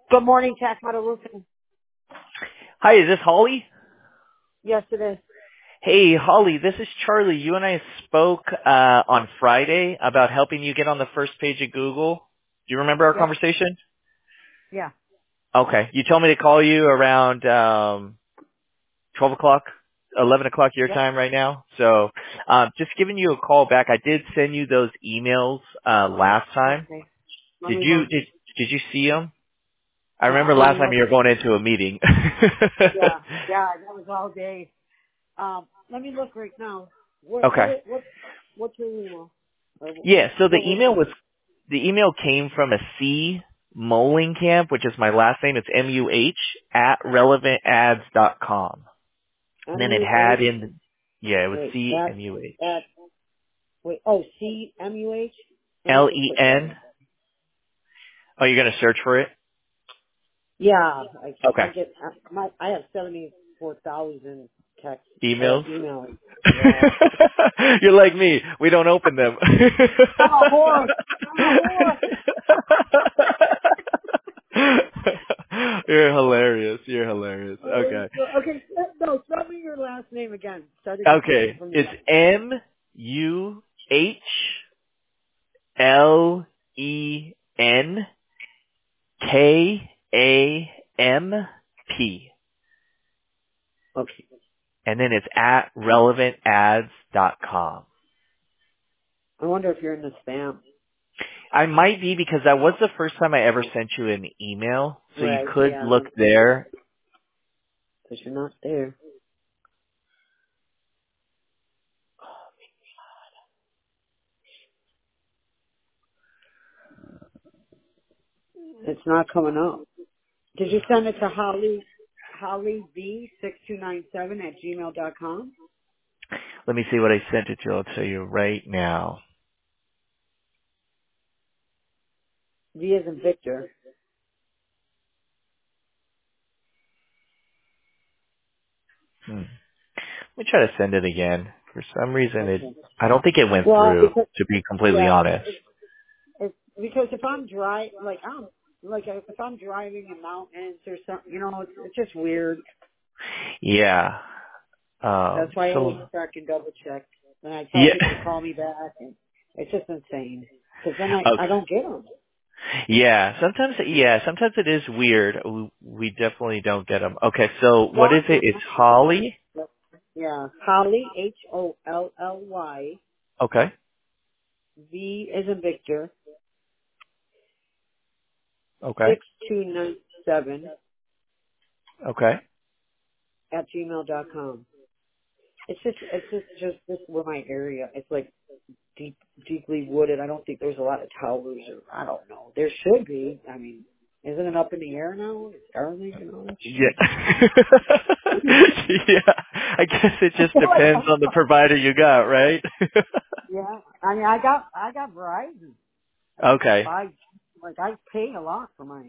Good morning, Tax Model Roofing. Hi, is this Holly? Yes, it is. Hey, Holly, this is Charlie. You and I spoke on Friday about helping you get on the first page of Google. Do you remember our Yep. conversation? Yeah. Okay. You told me to call you around 12 o'clock, 11 o'clock your Yep. time right now. So just giving you a call back. I did send you those emails last time. Okay. Let Did me you look. did you see them? I remember Let last me time look. you were going into a meeting. Yeah. Yeah. That was all day. Let me look right now. Okay. What's your email? Or Yeah, so what was? the email came from a C Molenkamp, which is my last name. It's MUH at relevantads.com. And then it MUH? had it was Wait. C MUH. Wait. Oh, CMUH. Let me just put that LEN. in. Oh, you're gonna search for it? Yeah. I Okay. get. I have 74,000 text Emails. emails. Yeah. You're like me. We don't open them. I'm a whore. I'm a whore. You're hilarious. You're hilarious. Okay. Okay, no, tell me your last name again. Start again Okay. from the It's top. MUHLENKAMP. Okay. And then it's at relevantads.com. I wonder if you're in the spam. I might be because that was the first time I ever sent you an email. So you Right, could yeah, look there. because you're not there. It's not coming up. Did you send it to hollyv6297 @gmail.com? Let me see what I sent it to. I'll tell you right now. V as in Victor. Hmm. Let me try to send it again. For some reason, Okay. I don't think it went Well, through, because, to be completely yeah, honest. it's because if I'm if I'm driving in mountains or something, it's just weird. Yeah. That's why I always So, check and double check. And I tell yeah. people to call me back, and it's just insane. Because then I Okay. don't get them. Sometimes it is weird. We definitely don't get them. Okay, so what One, is it? It's Holly. yeah, Holly HOLLY Okay. V as in Victor Okay. 6297 Okay. @gmail.com. It's just this where my area. It's like deeply wooded. I don't think there's a lot of towers, or I don't know. There should be. I mean, isn't it up in the air now? It's Starlink and all that Yeah. shit. Yeah. I guess it I just feel like depends on the provider you got, right? yeah. I mean, I got Verizon. I Okay. buy I pay a lot for my.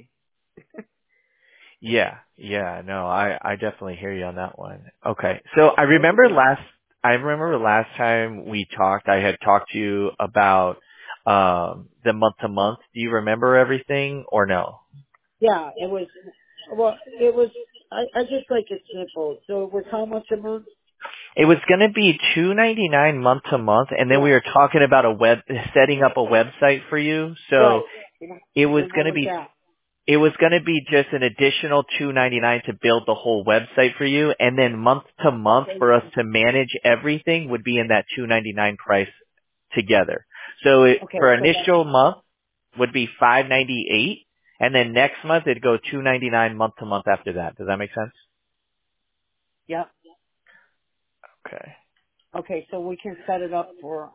Yeah. Yeah. No, I definitely hear you on that one. Okay. So What is it? I remember last time we talked, I had talked to you about the month to month. Do you remember everything or no? Yeah, it was. Well, it was. I just like it simple. So it was how much a month? It was going to be $2.99 month to month, and then Yeah. we were talking about setting up a website for you. So Right. And, it was and going what to was be that? just an additional $2.99 to build the whole website for you, and then month to month Okay. for us to manage everything would be in that $2.99 price together. So for Okay. So that. initial month would be $5.98, and then next month it'd go $2.99 month to month after that. Does that make sense? Yeah. Okay. Okay. So we can set it up for.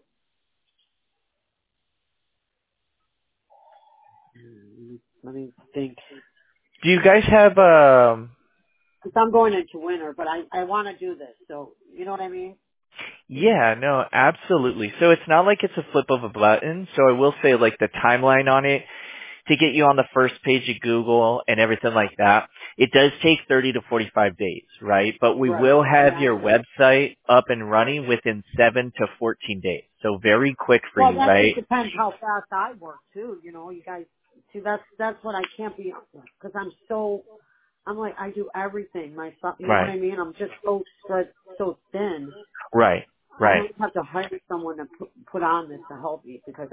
Let me think. Do you guys have 'Cause I'm going into winter, but I want to do this. So you know what I mean? Yeah, no, absolutely. So it's not like it's a flip of a button. So I will say like the timeline on it to get you on the first page of Google and everything like that. It does take 30 to 45 days, right? But we Right. will have Yeah. your website up and running within 7 to 14 days. So very quick for Well, you, that right? just depends how fast I work too. You guys See, that's what I can't be because I'm like I do everything myself. You know what Right. I mean? I'm just so spread so thin. Right. I Right. might have to hire someone to put on this to help me because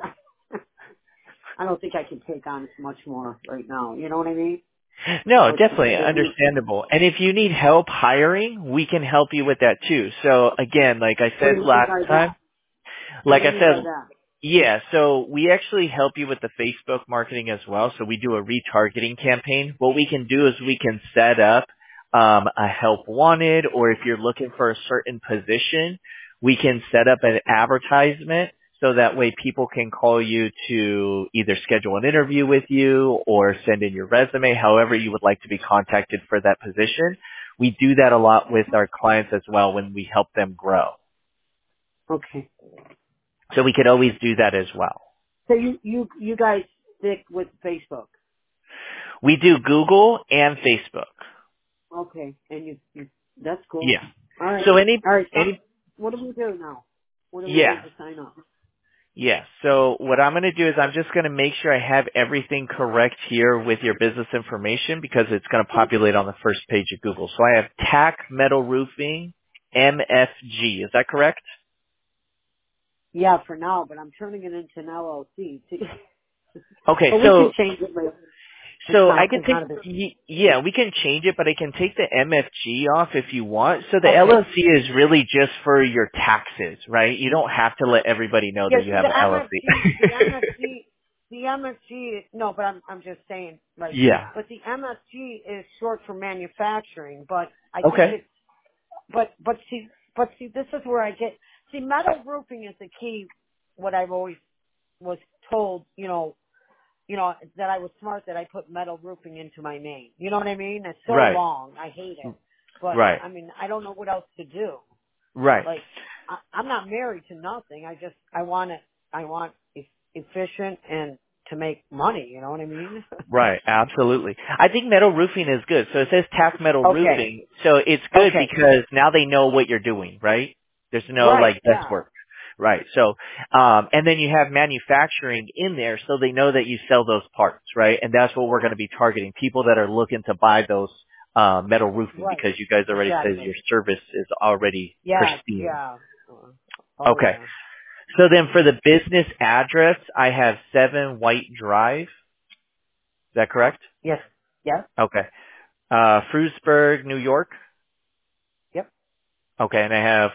I don't think I can take on much more right now. You know what I mean? No, So it's definitely understandable. And if you need help hiring, we can help you with that too. So again, like I what do said you mean last by time, that? What like do you I mean by said, that? yeah, so we actually help you with the Facebook marketing as well. So we do a retargeting campaign. What we can do is we can set up a help wanted, or if you're looking for a certain position, we can set up an advertisement so that way people can call you to either schedule an interview with you or send in your resume, however you would like to be contacted for that position. We do that a lot with our clients as well when we help them grow. Okay. So we could always do that as well. So you guys stick with Facebook. We do Google and Facebook. Okay. And you that's cool. Yeah. All right. So All right. So any, what do we do now? What do we do yeah, to sign up? yeah. So what I'm going to do is I'm just going to make sure I have everything correct here with your business information because it's going to populate on the first page of Google. So I have TAC Metal Roofing, MFG. Is that correct? Yeah, for now, but I'm turning it into an LLC. Okay. But we can So change it later. So I can It's take, not a big. yeah, we can change it, but I can take the MFG off if you want. So the Okay. LLC is really just for your taxes, right? You don't have to let everybody know Yeah, that you see have the an LLC. MFG. No, but I'm just saying, like, Yeah. but the MFG is short for manufacturing. But I think Okay. it's, but see, this is where I get. See, metal roofing is the key. What I've always was told, that I was smart that I put metal roofing into my name. You know what I mean? It's so Right. long. I hate it. But Right. I mean, I don't know what else to do. Right. Like, I'm not married to nothing. I want it. I want efficient and to make money. You know what I mean? Right. Absolutely. I think metal roofing is good. So it says tack metal Okay. roofing. So it's good Okay. because now they know what you're doing, right? There's no Right. like Yeah. guesswork. Right. So, and then you have manufacturing in there so they know that you sell those parts, right? And that's what we're going to be targeting. People that are looking to buy those, metal roofing Right. because you guys already says Exactly. your service is already Yeah. pristine. Yeah. Oh Okay. yeah. So then for the business address, I have 7 White Drive. Is that correct? Yes. Yes. Okay. Frewsburg, New York. Yep. Okay. And I have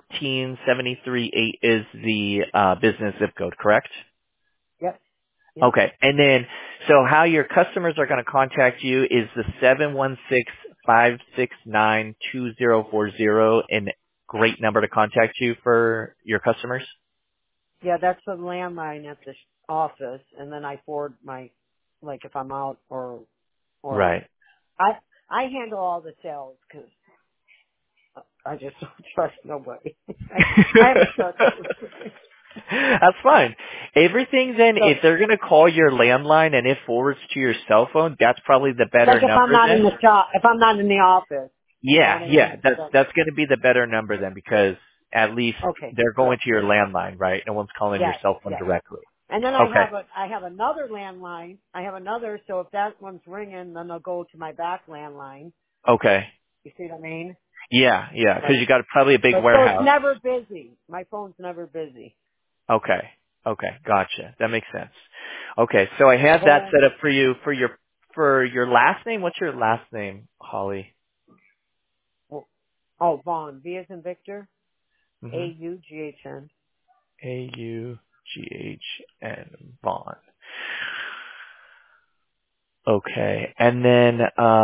14738 is the, business zip code, correct? Yep. Yep. Okay. And then, so how your customers are going to contact you is the 716-569-2040 and great number to contact you for your customers? Yeah. That's the landline at the office, and then I forward like if I'm out or Right. I I handle all the sales because I just don't trust nobody. I have a trust. That's fine. Everything then, So if they're going to call your landline and it forwards to your cell phone, that's probably the like better if I'm number not in then. the shop, if I'm not in the office, you know what Yeah, I yeah, mean? So, that's going to be the better number then because at least okay, they're good. going to your landline, right? No one's calling your Yes, cell phone yes. directly. And then Okay. I have another landline. I have another, so if that one's ringing, then they'll go to my back landline. Okay. You see what I mean? Yeah, yeah, because Like, you got probably a big but so it's warehouse. never busy. My phone's never busy. Okay. Okay, gotcha. That makes sense. Okay, so I The have that whole set up for you for your last name. What's your last name, Holly? oh Vaughn, V as in Victor, Mhm. AUGHN. Aughn Vaughn. Okay, and then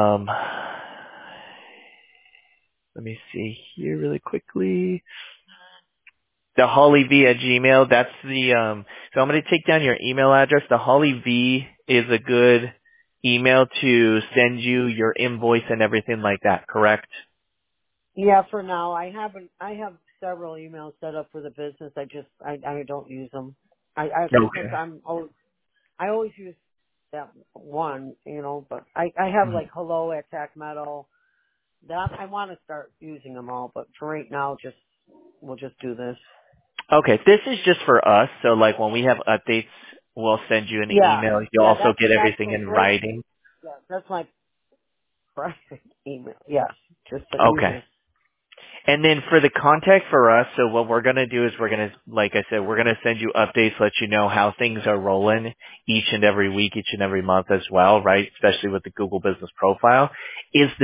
let me see here really quickly. The Holly V at Gmail. That's the So I'm going to take down your email address. The Holly V is a good email to send you your invoice and everything like that. Correct? Yeah, for now I have several emails set up for the business. I don't use them. Since Okay. I always use that one, but I have Mhm. like hello at Tac Metal. That I want to start using them all, but for right now, we'll just do this. Okay. This is just for us. So like when we have updates We'll send you an Yeah. email. You'll Yeah, also get that's everything my in work. writing. Yeah, that's my private email. Yes. Just the Okay. easiest. And then for the contact for us, so what we're going to do is we're going to, like I said, we're going to send you updates, let you know how things are rolling each and every week, each and every month as well, right? Especially with the Google Business Profile. Is the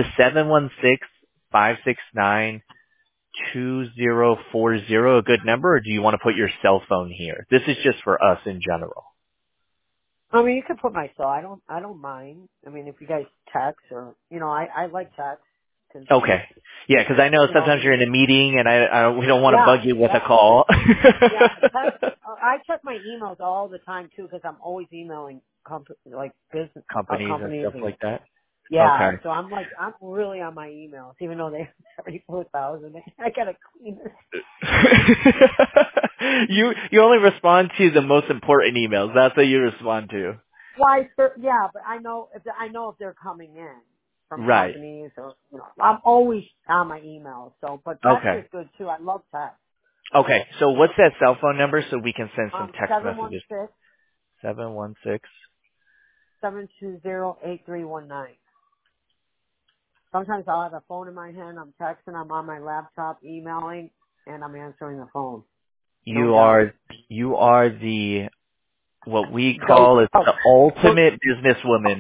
716-569-2040 a good number, or do you want to put your cell phone here? This is just for us in general. I mean, you can put my cell. I don't mind. I mean, if you guys text or, I like text because, Okay. Yeah, 'cause I know sometimes you're in a meeting and we don't want to yeah, bug you with a yeah, call. yeah, text. I check my emails all the time too because I'm always emailing like business Companies and companies stuff and like that. yeah. Okay. So I'm really on my emails, even though they have 34,000. I gotta clean this. you only respond to the most important emails. That's what you respond to. Why? Yeah, but I know if they're coming in from Right. companies or I'm always on my emails. So, but text Okay. is good too. I love text. Okay. So what's that cell phone number so we can send some text Seven one messages? six 716. 720 8319. Sometimes I'll have a phone in my hand. I'm texting. I'm on my laptop emailing, and I'm answering the phone. No You doubt. are you are the what we Go. call is Oh, the go. ultimate businesswoman.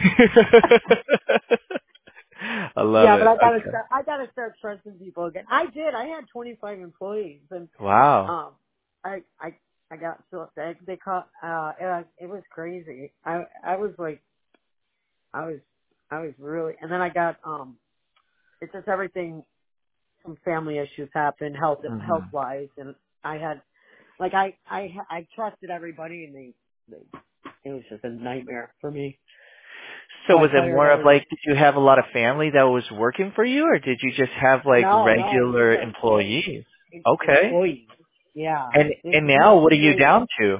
I love Yeah, but it. I gotta Okay. start. I gotta start trusting people again. I did. I had 25 employees, and Wow. um, I got so they caught. It was crazy. I was like, I was I was really, and then I got it's just everything. Some family issues happened, health hmm wise, and I had like I trusted everybody, and it was just a nightmare for me. So So I was it fired more of everybody. like, did you have a lot of family that was working for you, or did you just have like No, these regular are employees. employees? Okay. Employees. Yeah. And These now what are you employees. down to?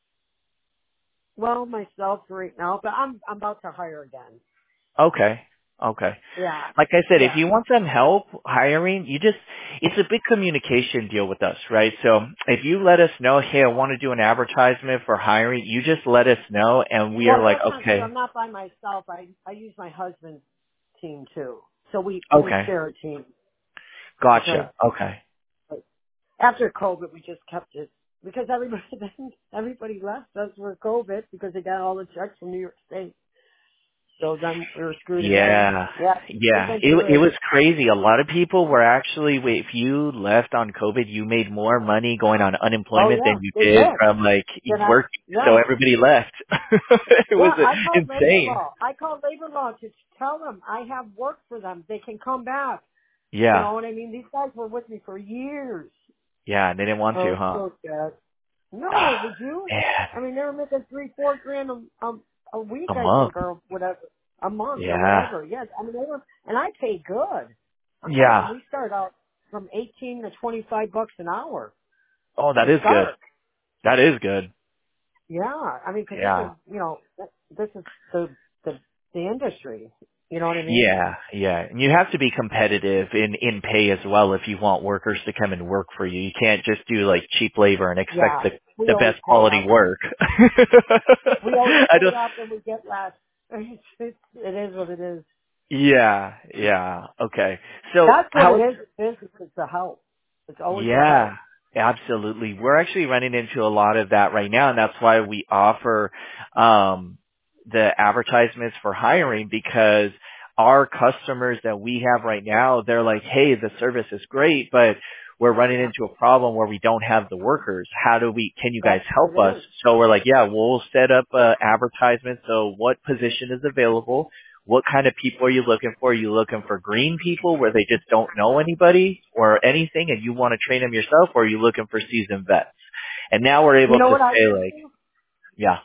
Well, myself right now, but I'm about to hire again. Okay. Okay. Yeah. Like I said, if Yeah. you want some help hiring, it's a big communication deal with us, right? So if you let us know, hey, I want to do an advertisement for hiring, you just let us know and we Well, are like, that's not true. okay, I'm not by myself. I use my husband's team too. So we okay, share a team because gotcha, okay. after COVID we just kept it because everybody left us for COVID because they got all the checks from New York State. So then we were screwed again. Yeah, Yeah, we've yeah. been It through it it. was crazy. A lot of people were actually, if you left on COVID, you made more money going on Oh unemployment yeah, than you they did did. from like Then working. So yeah. everybody left. It Yeah, was I called labor insane. law. I called labor law to tell them I have work for them. They can come back. You Yeah, know what I mean? These guys were with me for years. yeah. They didn't want to, Oh, huh? so sad. No, would you? Man, I mean, they were making 3-4 grand a week, a I month. think, or whatever, a month or Yeah, whatever. Yes, I mean they were, and I paid good. I'm telling you, yeah. we start out from 18 to 25 bucks an hour Oh, that to is good. start. That is good. Yeah, I mean, because this Yeah. is, this is the the industry. You know what I mean? Yeah, yeah. And you have to be competitive in pay as well if you want workers to come and work for you. You can't just do like cheap labor and expect Yeah, we the always best pay quality up. work. We always I pay don't up and we get less. It is what it is. yeah, yeah. Okay. So That's what it how is. Business is the help. It's always the yeah, help. absolutely. We're actually running into a lot of that right now, and that's why we offer the advertisements for hiring because our customers that we have right now, they're like, hey, the service is great, but we're running Yeah, into a problem where we don't have the workers. Can you guys that's what help it us? is. So we're like, yeah, we'll set up a advertisement. So what position is available? What kind of people are you looking for? Are you looking for green people where they just don't know anybody or anything and you want to train them yourself, or are you looking for seasoned vets? And now we're You able know to what I say should like, do? yeah,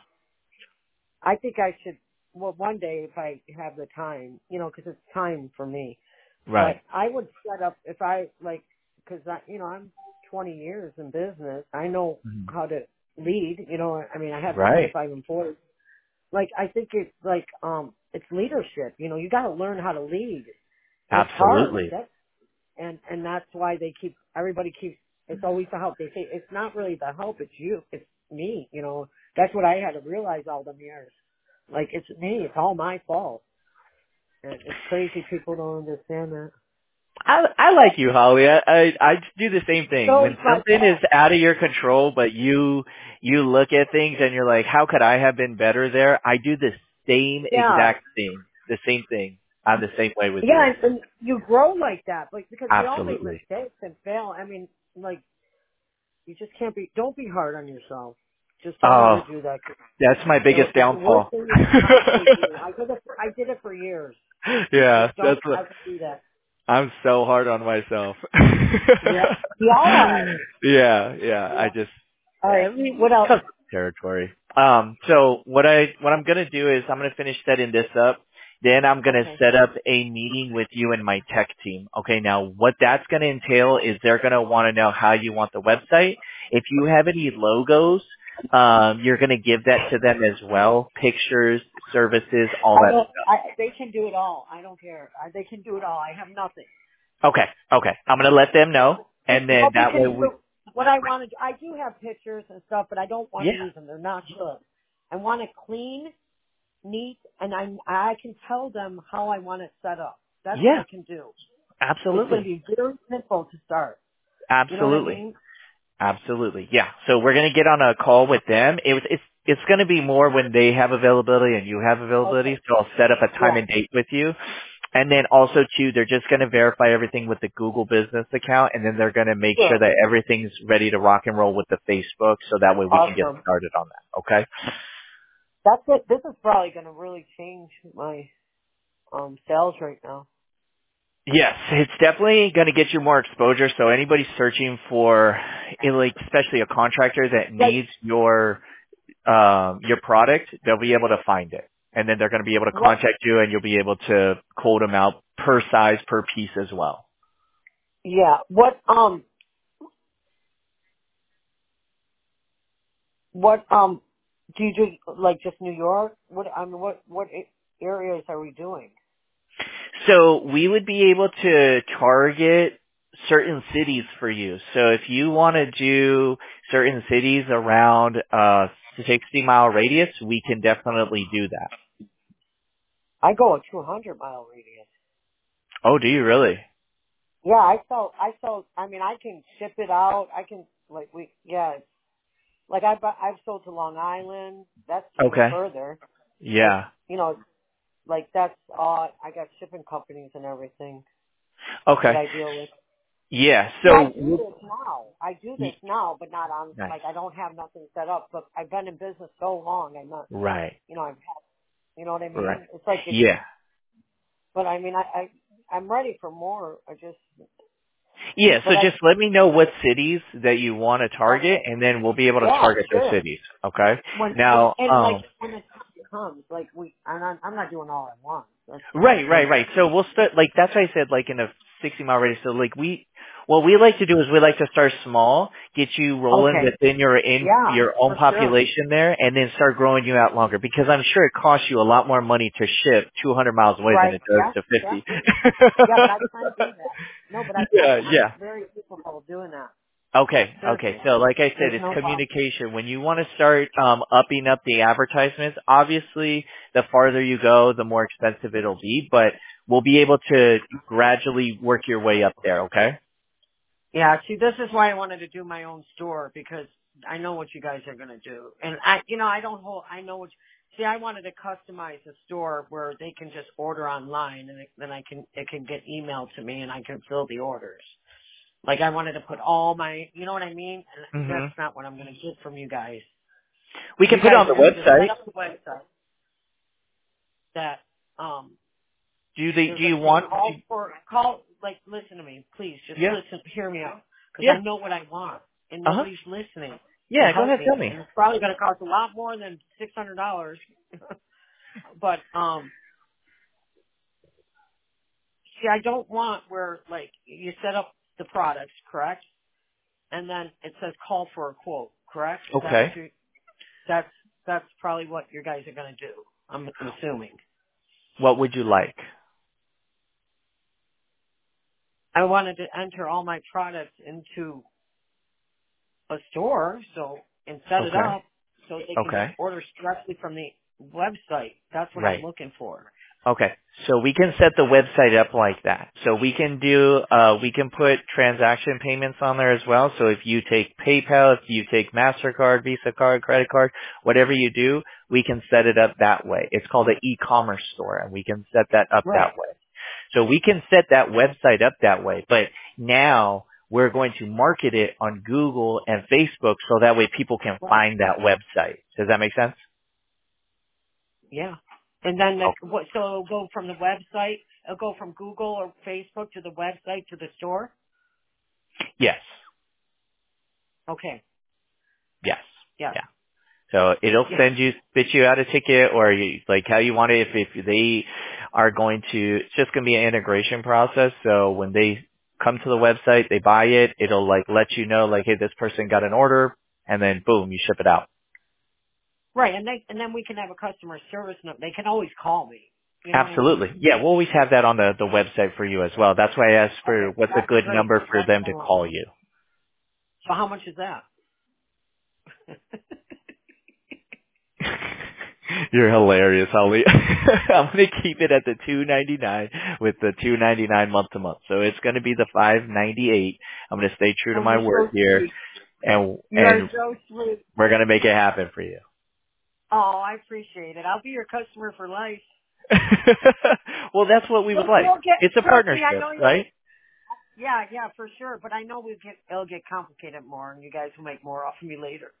I think I should. Well, one day if I have the time, because it's time for me. right, But I would set up if I like, because I'm 20 years in business. I know Mhm. how to lead. I mean, I have right, 25 employees. Like, I think it's like, it's leadership. You got to learn how to lead. And it's hard. absolutely, And that's why everybody keeps, it's always the help. They say it's not really the help, it's you, it's me. That's what I had to realize all them years. Like, it's me. It's all my fault. And it's crazy people don't understand that. I like you, Holly. I do the same thing. So When it's my something is fault. out of your control, but you look at things and you're like, how could I have been better there? I do the same Yeah. exact thing. The same thing. I'm the same way with you. Yeah, and you grow like that, but because we all make Absolutely. mistakes and fail. I mean, like, you just can't don't be hard on yourself. Just don't Oh, ever do that. that's my biggest It's the worst downfall. thing you can possibly do. I did it for years. Yeah, Just don't that's what ever do that. I'm so hard on myself. Yeah. We all are. yeah. I Yeah. just All I right. mean, What else? comes with territory. So what I'm gonna do is I'm gonna finish setting this up. Then I'm gonna Okay. set up a meeting with you and my tech team. Okay, now what that's gonna entail is they're gonna want to know how you want the website. If you have any logos, you're gonna give that to them as well. Pictures, services, all I that don't. stuff. They can do it all. I don't care. They can do it all. I have nothing. Okay. I'm gonna let them know, and then What we that can way do. we. What I want to do. I do have pictures and stuff, but I don't want to Yeah. use them. They're not good. I want it clean, neat, and I can tell them how I want it set up. That's what Yeah. I can do. It's going to Absolutely. be very simple to start. You know what I Absolutely. mean? Absolutely. Yeah. So we're going to get on a call with them. It's going to be more when they have availability and you have availability. Okay. So I'll set up a time Yeah. and date with you. And then also too, they're just going to verify everything with the Google business account, and then they're going to make sure Sure. that everything's ready to rock and roll with the Facebook, so that way we can get Awesome. started on that. Okay. That's it. This is probably going to really change my sales right now. Yes, it's definitely going to get you more exposure. So anybody searching for, like, especially a contractor that Like, needs your product, they'll be able to find it. And then they're going to be able to what? contact you and you'll be able to quote them out per size, per piece as well. Yeah. What do you do? Like just New York? What areas are we doing? So we would be able to target certain cities for you. So if you want to do certain cities around 60-mile radius, we can definitely do that. I go a 200-mile radius. Oh, do you really? Yeah, I mean, I can ship it out. I can, like I've sold to Long Island. That's even Okay. further. But, Yeah. like that's all, I got shipping companies and everything that Okay. I deal with. Yeah. See, I So, do this now. But not on, nice. like I don't have nothing set up, but I've been in business so long. I'm not, Right. I've had, you know what I Right. mean? It's like, Yeah. but I mean, I'm ready for more. Yeah, so But I, just let me know what cities that you want to target, okay. and then we'll be able to Yeah, target those sure. cities. Okay. When Now, and like when the time comes, like I'm not doing all at once. That's right. So we'll start like that's why I said like in a 60-mile radius. So like what we like to do is we like to start small, get you rolling okay. within Yeah, your own for sure. population there, and then start growing you out longer. Because I'm sure it costs you a lot more money to ship 200 miles away than Right. it does Yeah. to Yeah. 50. Yeah. But I can do that. No, but I'm Yeah. very capable of doing that. Okay. Seriously. So like I said, There's it's no problem. communication. When you want to start upping up the advertisements, obviously the farther you go, the more expensive it'll be, but we'll be able to gradually work your way up there, okay? Yeah. See, this is why I wanted to do my own store because I know what you guys are going to do, and I don't hold. I know what. See, I wanted to customize a store where they can just order online, and then it can get emailed to me, and I can fill the orders. Like I wanted to put all my, you know what I mean? And Mhm. that's not what I'm going to get from you guys. We can You put it guys on the are going to just set website. up the website that Do there's a you thing want like listen to me, please, just Yeah. listen, hear me out, because Yeah. I know what I want, and Uh-huh. nobody's listening to Yeah, go help ahead, tell me, me. and it's probably going to cost a lot more than $600. But see, I don't want where like you set up the products, correct? And then it says call for a quote, correct? Is that Okay. what you? That's probably what you guys are going to do. I'm assuming. What would you like? I wanted to enter all my products into a store, and set it Okay. up so they can just Okay. order directly from the website. That's what I'm Right. looking for. Okay. So we can set the website up like that. So we can we can put transaction payments on there as well. So if you take PayPal, if you take MasterCard, Visa card, credit card, whatever you do, we can set it up that way. It's called an e-commerce store and we can set that up Right. that way. So we can set that website up that way. But now we're going to market it on Google and Facebook so that way people can Right. find that website. Does that make sense? Yeah. And then Oh, so it'll go from the website, it'll go from Google or Facebook to the website to the store? yes. Okay. Yes. Yes. Yeah. So it'll Yes. spit you out a ticket or like how you want it. If they are going to, it's just going to be an integration process. So when they come to the website, they buy it, it'll like let you know like, hey, this person got an order and then boom, you ship it out. Right. And then we can have a customer service number. They can always call me. You know what I mean? Absolutely. Yeah, we'll always have that on the website for you as well. That's why I asked for Okay. what's a That's good great. number for That's them what I to want. call you. So how much is that? You're hilarious, Holly. I'm gonna keep it at the $2.99 with the $2.99 month to month. So it's gonna be the $5.98. I'm gonna stay true to Oh, my you're word so here, sweet. and You are so sweet. we're gonna make it happen for you. Oh, I appreciate it. I'll be your customer for life. Well, that's what we would like. You'll get, It's a trust me, I partnership, know you'll, right? yeah, for sure. But I know it'll get complicated more and you guys will make more off of me later.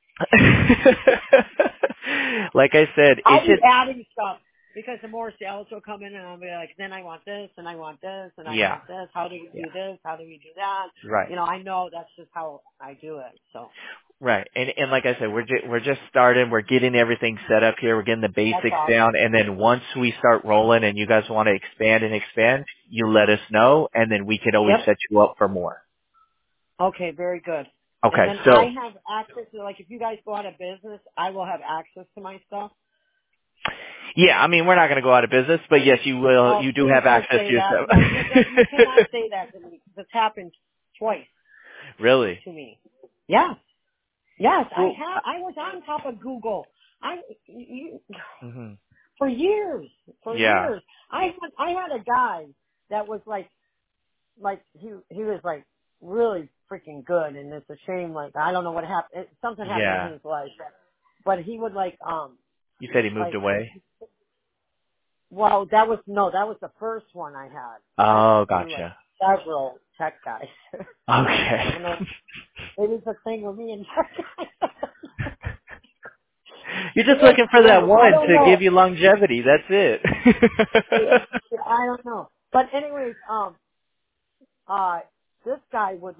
Like I said, I'll it's be just adding stuff because the more sales will come in and I'll be like, then I want this and I want this and I yeah, want this. How do we yeah, do this? How do we do that? right. You know, I know that's just how I do it. So Right. And like I said, we're just starting. We're getting everything set up here. We're getting the that's basics awesome. down. And then once we start rolling and you guys want to expand, you let us know and then we can always Yep. set you up for more. Okay, very good. And Okay. then I So have access to, like, if you guys go out of business, I will have access to my stuff. yeah, I mean, we're not going to go out of business, but yes, you will, Oh, you do please have don't access to say your that. No, you stuff. cannot say that to me. This happened twice Really? to me. Yes, yes, Well, I was on top of Google. You, hmm for years, yeah. I had a guy that was like he was like really freaking good, and it's a shame. Like I don't know what happened. Something happened in Yeah. his life, but he would You said he moved like away? well, that was the first one I had. I went Oh, through like gotcha. several tech guys. I Okay. don't know. It is a thing with me and tech guys. You're it just is. looking for It that is. I one don't to know. give you longevity. That's it. I don't know. But anyways, this guy would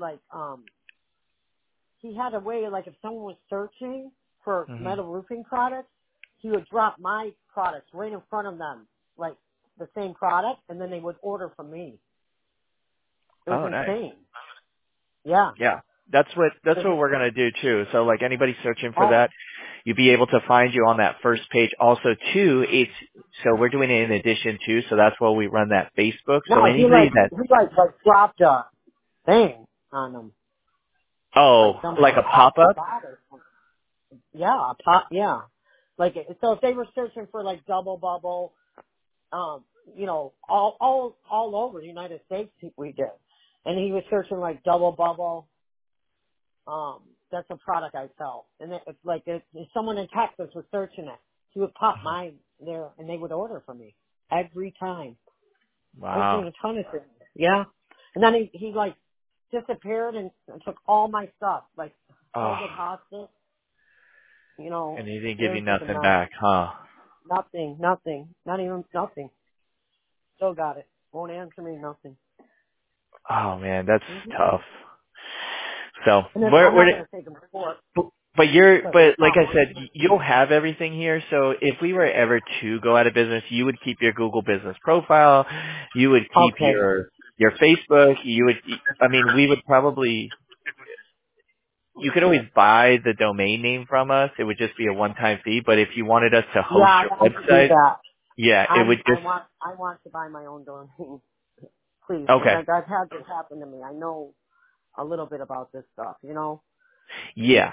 he had a way like if someone was searching for hmm metal roofing products, he would drop my products right in front of them, like the same product, and then they would order from me. It was Oh, nice. insane. Yeah. Yeah. That's what we're gonna do too. So like anybody searching for Oh, that, you'll be able to find you on that first page. Also too, so we're doing it in addition to, so that's why we run that Facebook. no, So anybody that he dropped a thing on them, like some like a pop up? spot or something. Yeah, a pop. Yeah, like so if they were searching for like double bubble, you know, all over the United States we did, and he was searching like double bubble. That's a product I sell, and it's like if someone in Texas was searching it, he would pop mine there, and they would order from me every time. I was doing Wow. a ton of things. Yeah. And then he like disappeared and took all my stuff, like Oh, COVID hospice, you know, and he didn't it give was you just a nothing mess. back, huh? Nothing, not even nothing. Still got it. Won't answer me, nothing. Oh man, that's hmm tough. So And then I'm not going to take him to court, but but like I said, you'll have everything here. So if we were ever to go out of business, you would keep your Google business profile, you would keep okay. your Facebook, I mean, we would probably, you could always buy the domain name from us. It would just be a one-time fee. But if you wanted us to host Yeah, your I could do website, that. yeah, it would just, I want to buy my own domain, please, because okay. I've had this happen to me. I know a little bit about this stuff, you know. Yeah.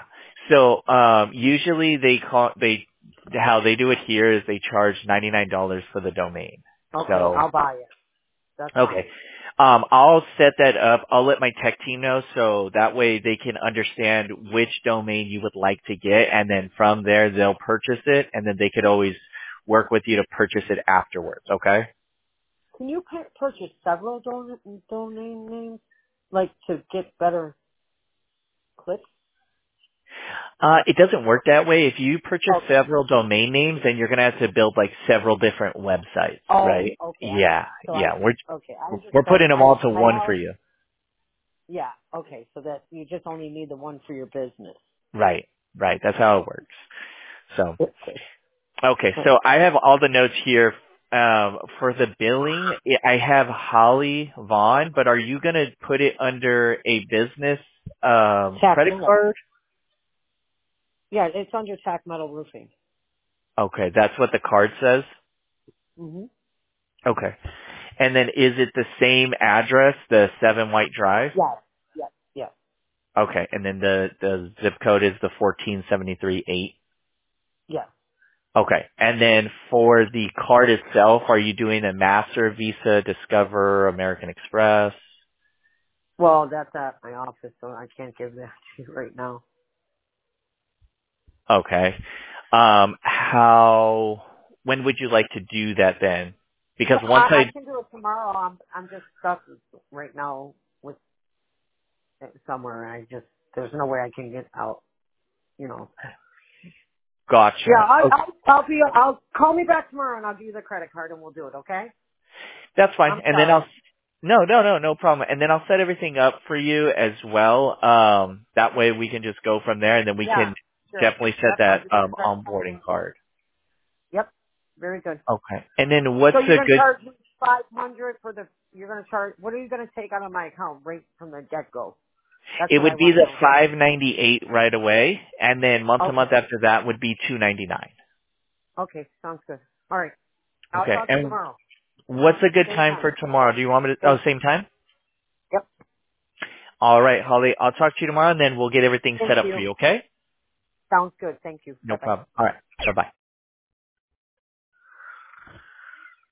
So usually how they do it here is they charge $99 for the domain. Okay, So I'll buy it. That's fine. okay. I'll set that up. I'll let my tech team know so that way they can understand which domain you would like to get, and then from there they'll purchase it, and then they could always work with you to purchase it afterwards. Okay. Can you purchase several domain names, like to get better clicks? It doesn't work that way. If you purchase Okay. several domain names, then you're gonna have to build like several different websites, Oh, right? okay. Yeah, So yeah. I just We're don't. putting them all to My one for house. you. Yeah. Okay. So that you just only need the one for your business. Right, right. That's how it works. So, Okay. okay. So I have all the notes here. For the billing, I have Holly Vaughn, but are you gonna put it under a business Tack credit metal. card? Yeah, it's under Tack Metal Roofing. Okay, that's what the card says. Mhm. Okay. And then is it the same address, the 7 White Drive? Yes. Yes. Yes. Okay. And then the zip code is the 14738. Yes. Okay. And then for the card itself, are you doing a Master, Visa, Discover, American Express? Well, that's at my office, so I can't give that to you right now. Okay. When would you like to do that then? Because once I can do it tomorrow. I'm just stuck right now with somewhere. There's no way I can get out. You know. gotcha. Yeah, Okay. I'll call me back tomorrow and I'll give you the credit card and we'll do it. Okay? That's fine. I'm And then sorry. no problem. And then I'll set everything up for you as well. That way we can just go from there and then we Yeah. can Sure. definitely set Yep. I'll that give you the credit card. onboarding card. Yep. Very good. Okay. And then what's So a you're gonna good, charge me 500 for the. You're gonna charge. What are you gonna take out of my account right from the get go? That's it what I would be want to the know. 598 right away, and then month to Okay. month after that would be 299. Okay. Sounds good. All right. I'll Okay. talk to you And tomorrow. what's a good Same time time. for tomorrow? Do you want me to, Same. same time? Yep. All right, Holly. I'll talk to you tomorrow and then we'll get everything Thank set up for you. you, okay? Sounds good. Thank you. No Bye bye. problem. All right. Bye-bye.